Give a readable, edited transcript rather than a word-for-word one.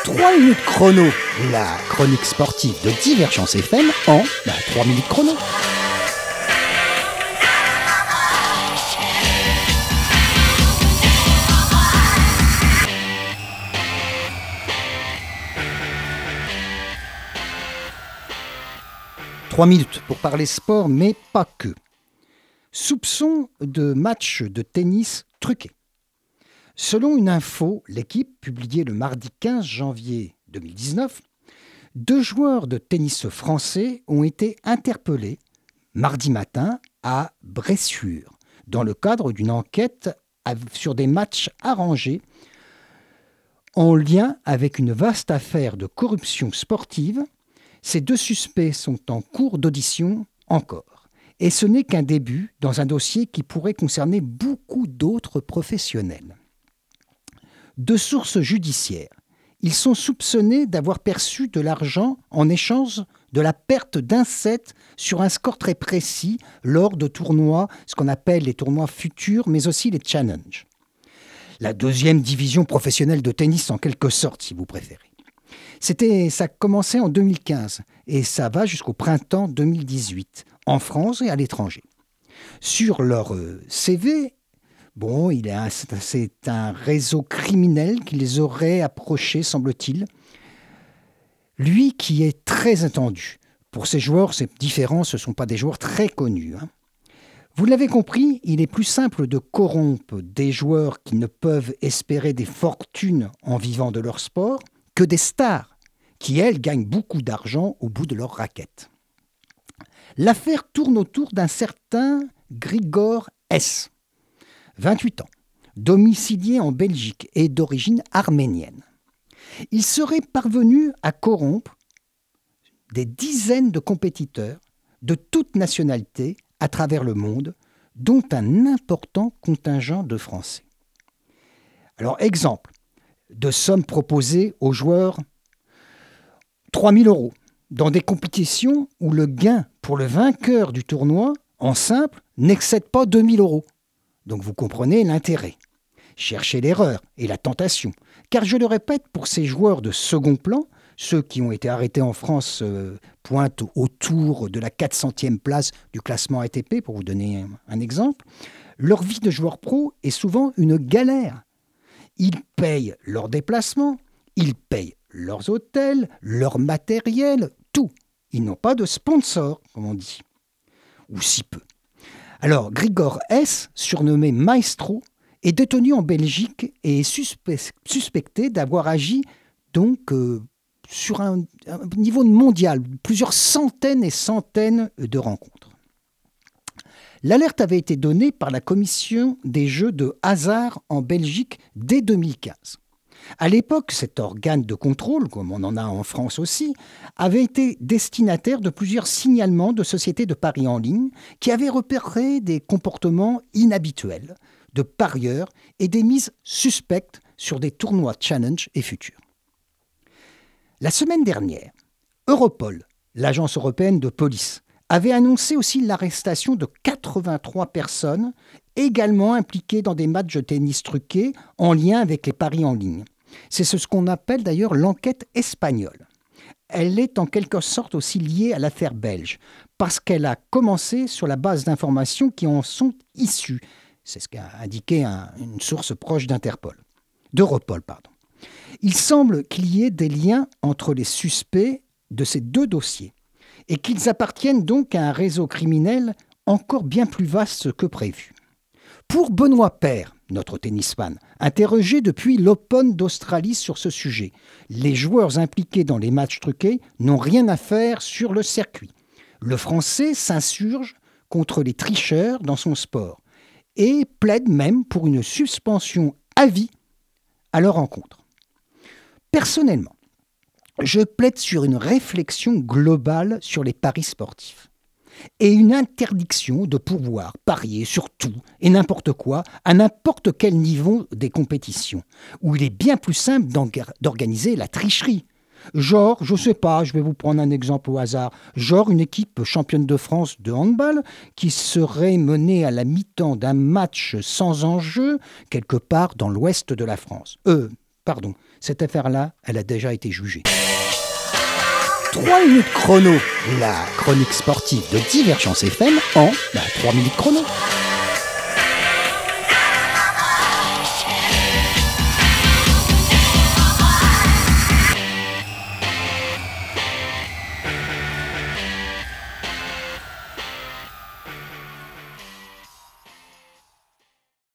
3 minutes chrono, la chronique sportive de Divergence FM en 3 minutes chrono. Trois minutes pour parler sport, mais pas que. Soupçon de match de tennis truqué. Selon une info, l'équipe publiée le mardi 15 janvier 2019, 2 joueurs de tennis français ont été interpellés mardi matin à Bressuire, dans le cadre d'une enquête sur des matchs arrangés en lien avec une vaste affaire de corruption sportive. Ces 2 suspects sont en cours d'audition encore. Et ce n'est qu'un début dans un dossier qui pourrait concerner beaucoup d'autres professionnels. De sources judiciaires, ils sont soupçonnés d'avoir perçu de l'argent en échange de la perte d'un set sur un score très précis lors de tournois, ce qu'on appelle les tournois futurs, mais aussi les challenges. La 2e division professionnelle de tennis en quelque sorte, si vous préférez. Ça commençait en 2015 et ça va jusqu'au printemps 2018, en France et à l'étranger. Sur leur CV, c'est un réseau criminel qui les aurait approchés, semble-t-il. Lui qui est très attendu. Pour ces joueurs, c'est différent, ce ne sont pas des joueurs très connus. Vous l'avez compris, il est plus simple de corrompre des joueurs qui ne peuvent espérer des fortunes en vivant de leur sport que des stars qui, elles, gagnent beaucoup d'argent au bout de leur raquette. L'affaire tourne autour d'un certain Grigor S., 28 ans, domicilié en Belgique et d'origine arménienne. Il serait parvenu à corrompre des dizaines de compétiteurs de toutes nationalités à travers le monde, dont un important contingent de Français. Alors, exemple, de sommes proposées aux joueurs 3 000 € dans des compétitions où le gain pour le vainqueur du tournoi en simple n'excède pas 2 000 €. Donc vous comprenez l'intérêt. Cherchez l'erreur et la tentation. Car je le répète, pour ces joueurs de second plan, ceux qui ont été arrêtés en France pointent autour de la 400e place du classement ATP, pour vous donner un exemple, leur vie de joueur pro est souvent une galère. Ils payent leurs déplacements, ils payent leurs hôtels, leur matériel, tout. Ils n'ont pas de sponsor, comme on dit. Ou si peu. Alors, Grigor S., surnommé Maestro, est détenu en Belgique et est suspecté d'avoir agi donc sur un niveau mondial, plusieurs centaines et centaines de rencontres. L'alerte avait été donnée par la commission des jeux de hasard en Belgique dès 2015. À l'époque, cet organe de contrôle, comme on en a en France aussi, avait été destinataire de plusieurs signalements de sociétés de paris en ligne qui avaient repéré des comportements inhabituels de parieurs et des mises suspectes sur des tournois challenge et futurs. La semaine dernière, Europol, l'agence européenne de police, avait annoncé aussi l'arrestation de 83 personnes également impliquées dans des matchs de tennis truqués en lien avec les paris en ligne. C'est ce qu'on appelle d'ailleurs l'enquête espagnole. Elle est en quelque sorte aussi liée à l'affaire belge, parce qu'elle a commencé sur la base d'informations qui en sont issues. C'est ce qu'a indiqué une source proche d'Europol. Il semble qu'il y ait des liens entre les suspects de ces 2 dossiers, et qu'ils appartiennent donc à un réseau criminel encore bien plus vaste que prévu. Pour Benoît Paire, notre tennisman, interrogé depuis l'Open d'Australie sur ce sujet, les joueurs impliqués dans les matchs truqués n'ont rien à faire sur le circuit. Le Français s'insurge contre les tricheurs dans son sport et plaide même pour une suspension à vie à leur encontre. Personnellement, je plaide sur une réflexion globale sur les paris sportifs et une interdiction de pouvoir parier sur tout et n'importe quoi à n'importe quel niveau des compétitions, où il est bien plus simple d'organiser la tricherie. Genre, je sais pas, je vais vous prendre un exemple au hasard, genre une équipe championne de France de handball qui serait menée à la mi-temps d'un match sans enjeu quelque part dans l'ouest de la France. pardon, cette affaire-là, elle a déjà été jugée. 3 minutes chrono, la chronique sportive de Divergence FM en 3 minutes chrono.